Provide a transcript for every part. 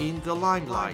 in the limelight.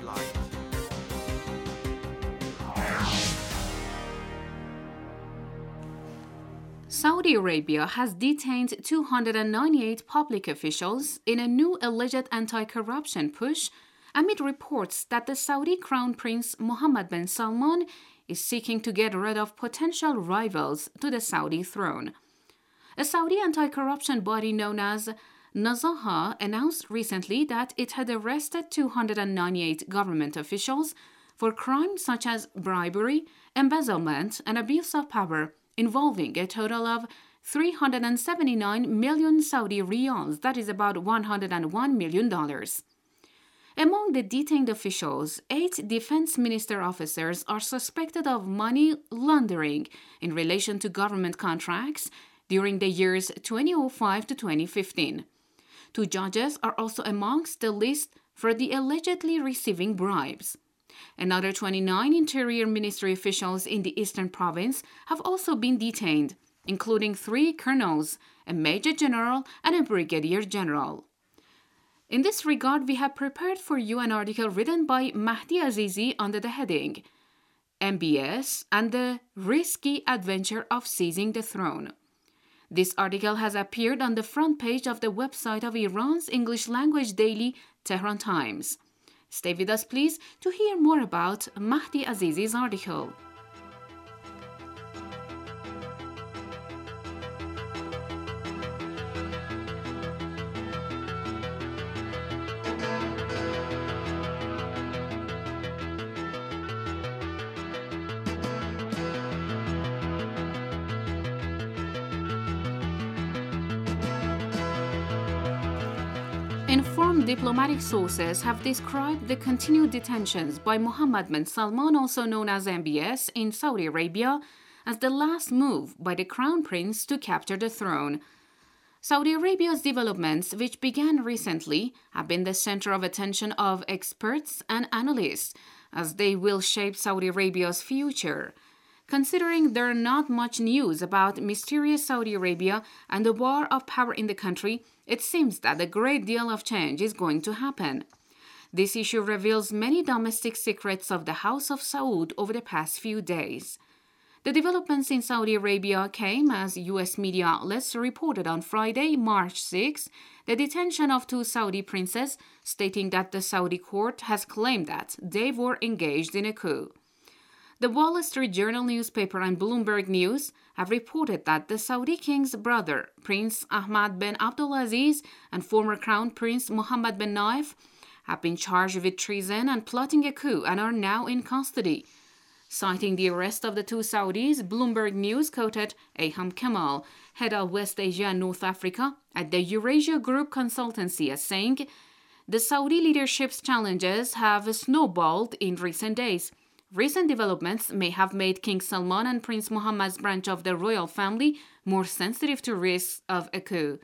Saudi Arabia has detained 298 public officials in a new alleged anti-corruption push amid reports that the Saudi Crown Prince Mohammed bin Salman is seeking to get rid of potential rivals to the Saudi throne. A Saudi anti-corruption body known as Nazaha announced recently that it had arrested 298 government officials for crimes such as bribery, embezzlement, and abuse of power, involving a total of 379 million Saudi riyals, that is about $101 million. Among the detained officials, 8 defense minister officers are suspected of money laundering in relation to government contracts during the years 2005 to 2015. 2 judges are also amongst the list for the allegedly receiving bribes. Another 29 Interior Ministry officials in the Eastern Province have also been detained, including 3 colonels, a major general, and a brigadier general. In this regard, we have prepared for you an article written by Mahdi Azizi under the heading MBS and the Risky Adventure of Seizing the Throne. This article has appeared on the front page of the website of Iran's English language daily Tehran Times. Stay with us, please, to hear more about Mahdi Azizi's article. Informed diplomatic sources have described the continued detentions by Mohammed bin Salman, also known as MBS, in Saudi Arabia as the last move by the Crown Prince to capture the throne. Saudi Arabia's developments, which began recently, have been the center of attention of experts and analysts, as they will shape Saudi Arabia's future. Considering there are not much news about mysterious Saudi Arabia and the war of power in the country, it seems that a great deal of change is going to happen. This issue reveals many domestic secrets of the House of Saud over the past few days. The developments in Saudi Arabia came as U.S. media outlets reported on Friday, March 6, the detention of 2 Saudi princes, stating that the Saudi court has claimed that they were engaged in a coup. The Wall Street Journal newspaper and Bloomberg News have reported that the Saudi king's brother, Prince Ahmad bin Abdulaziz, and former Crown Prince Mohammed bin Naif have been charged with treason and plotting a coup and are now in custody. Citing the arrest of the 2 Saudis, Bloomberg News quoted Aham Kemal, head of West Asia and North Africa at the Eurasia Group Consultancy, as saying, "The Saudi leadership's challenges have snowballed in recent days. Recent developments may have made King Salman and Prince Mohammed's branch of the royal family more sensitive to risks of a coup."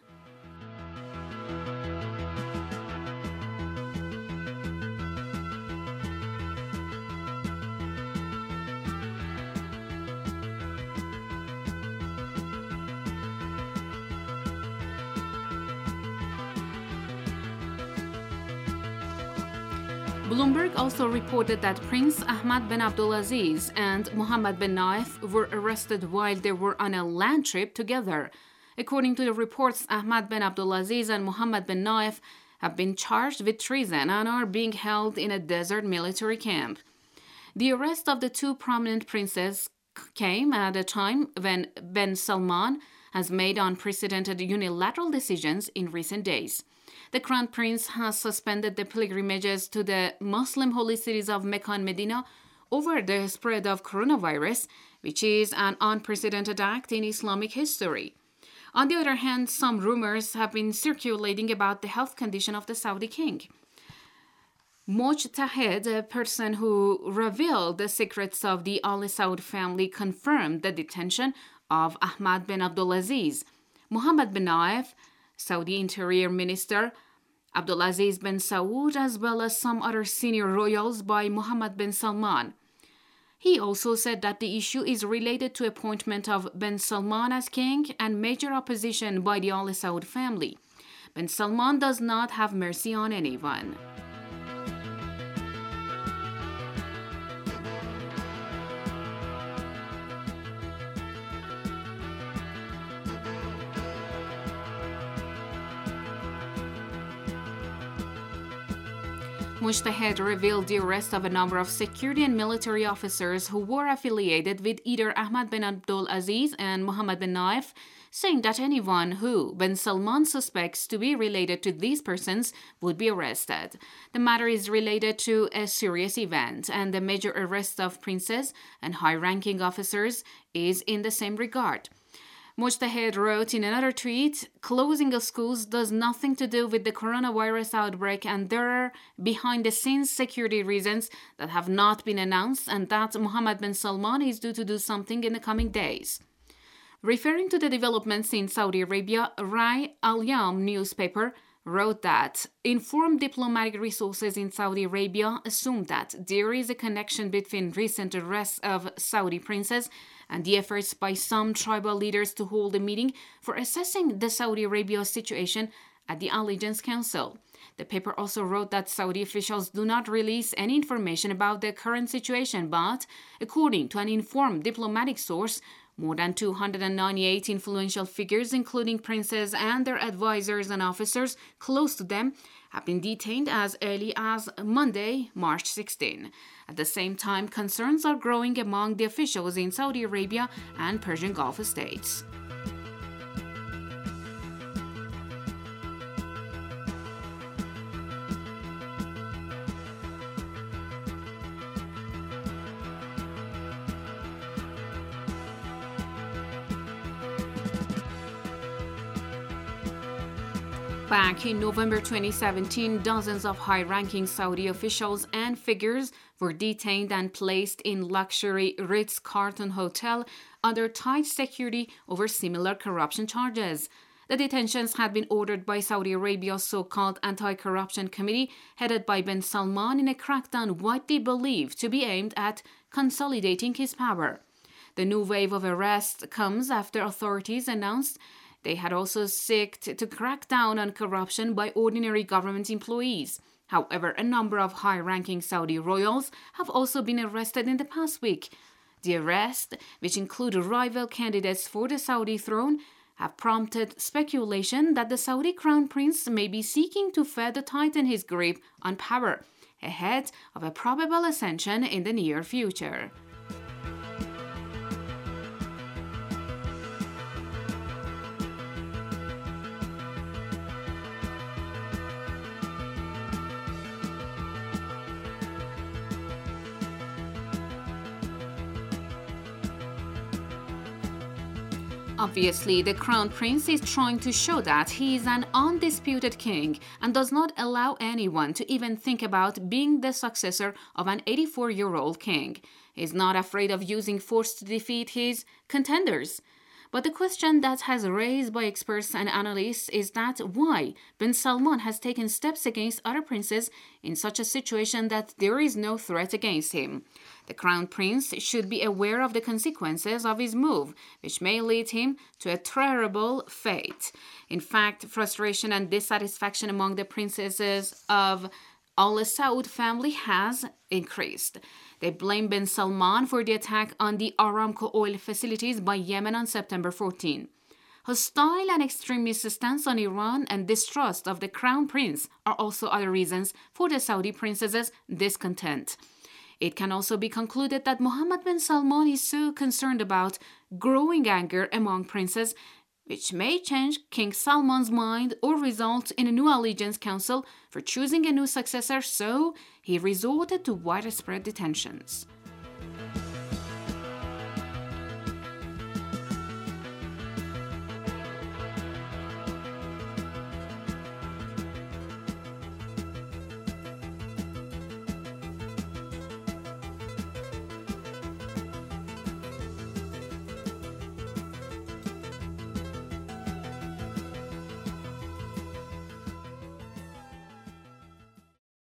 Bloomberg also reported that Prince Ahmad bin Abdulaziz and Mohammed bin Naif were arrested while they were on a land trip together. According to the reports, Ahmad bin Abdulaziz and Mohammed bin Naif have been charged with treason and are being held in a desert military camp. The arrest of the 2 prominent princes came at a time when bin Salman has made unprecedented unilateral decisions in recent days. The Crown Prince has suspended the pilgrimages to the Muslim holy cities of Mecca and Medina over the spread of coronavirus, which is an unprecedented act in Islamic history. On the other hand, some rumors have been circulating about the health condition of the Saudi king. Mojtahed, a person who revealed the secrets of the Al Saud family, confirmed the detention of Ahmad bin Abdulaziz. Mohammed bin Naif, Saudi Interior Minister, Abdulaziz bin Saud, as well as some other senior royals by Mohammed bin Salman. He also said that the issue is related to appointment of bin Salman as king and major opposition by the Al Saud family. Bin Salman does not have mercy on anyone. Mujtahid revealed the arrest of a number of security and military officers who were affiliated with either Ahmad bin Abdul Aziz and Mohammed bin Naif, saying that anyone who bin Salman suspects to be related to these persons would be arrested. The matter is related to a serious event, and the major arrest of princes and high-ranking officers is in the same regard. Mujtahid wrote in another tweet, "Closing of schools does nothing to do with the coronavirus outbreak, and there are behind-the-scenes security reasons that have not been announced, and that Mohammed bin Salman is due to do something in the coming days." Referring to the developments in Saudi Arabia, Rai al-Yawm newspaper wrote that informed diplomatic resources in Saudi Arabia assume that there is a connection between recent arrests of Saudi princes and the efforts by some tribal leaders to hold a meeting for assessing the Saudi Arabia situation at the Allegiance Council. The paper also wrote that Saudi officials do not release any information about the current situation, but according to an informed diplomatic source, more than 298 influential figures, including princes and their advisors and officers close to them, have been detained as early as Monday, March 16. At the same time, concerns are growing among the officials in Saudi Arabia and Persian Gulf states. Back in November 2017, dozens of high-ranking Saudi officials and figures were detained and placed in luxury Ritz-Carlton Hotel under tight security over similar corruption charges. The detentions had been ordered by Saudi Arabia's so-called Anti-Corruption Committee, headed by bin Salman, in a crackdown widely believed to be aimed at consolidating his power. The new wave of arrests comes after authorities announced they had also sought to crack down on corruption by ordinary government employees. However, a number of high-ranking Saudi royals have also been arrested in the past week. The arrests, which include rival candidates for the Saudi throne, have prompted speculation that the Saudi crown prince may be seeking to further tighten his grip on power, ahead of a probable ascension in the near future. Obviously, the crown prince is trying to show that he is an undisputed king and does not allow anyone to even think about being the successor of an 84-year-old king. He is not afraid of using force to defeat his contenders. But the question that has raised by experts and analysts is that why bin Salman has taken steps against other princes in such a situation that there is no threat against him. The crown prince should be aware of the consequences of his move, which may lead him to a terrible fate. In fact, frustration and dissatisfaction among the princesses of Al Saud family has increased. They blame bin Salman for the attack on the Aramco oil facilities by Yemen on September 14. Hostile and extremist stance on Iran and distrust of the crown prince are also other reasons for the Saudi princesses' discontent. It can also be concluded that Mohammed bin Salman is so concerned about growing anger among princes, which may change King Salman's mind or result in a new allegiance council for choosing a new successor, so he resorted to widespread detentions.